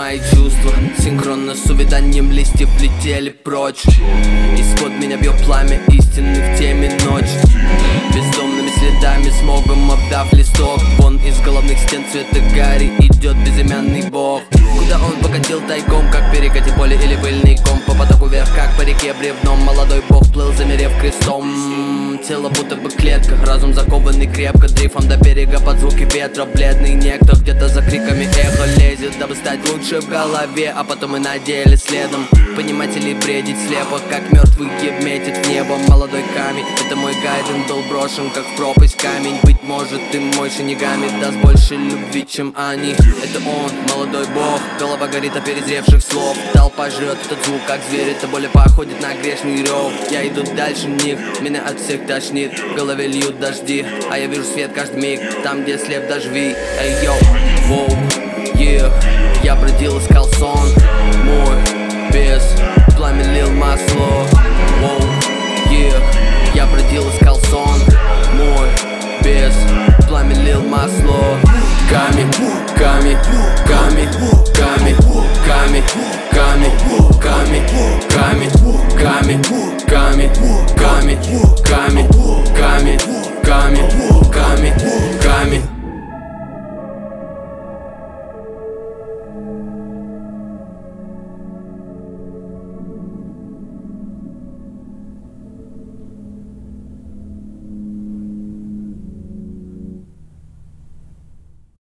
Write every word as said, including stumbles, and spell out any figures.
мои чувства синхронно с увяданием листьев летели прочь. Исход меня бьет пламя истины в теме ночи. Бездомными следами, смогом обдав листок. Вон из головных стен цвета гари идет безымянный бог. Куда он покатил тайком, как перекати поле или пыльный ком. По потоку вверх, как по реке бревном. Молодой бог плыл, замерев крестом. Тело будто бы клетка, разум закованный крепко. Дрейфом до берега под звуки ветра. Бледный некто где-то за криками эхо лезет, дабы стать лучше в голове, а потом и на деле следом. Понимать или бредить слепо, как мертвый еб метит в небо. Молодой камень, это мой гайден, был брошен как в пропасть камень. Быть может и мой шинигами даст больше любви, чем они. Это он, молодой бог, голова горит от перезревших слов. Толпа жрет этот звук, как зверь, это более походит на грешный рев. Я иду дальше них, меня от всех тошнит. В голове льют дожди, а я вижу свет каждый миг. Там, где слеп дождви, эй йоу, воу, yeah. Я бродил, искал сон мой, без пламя лил масло. Воу, yeah. Я бродил, искал сон мой, без пламя лил масло. Камень, камень,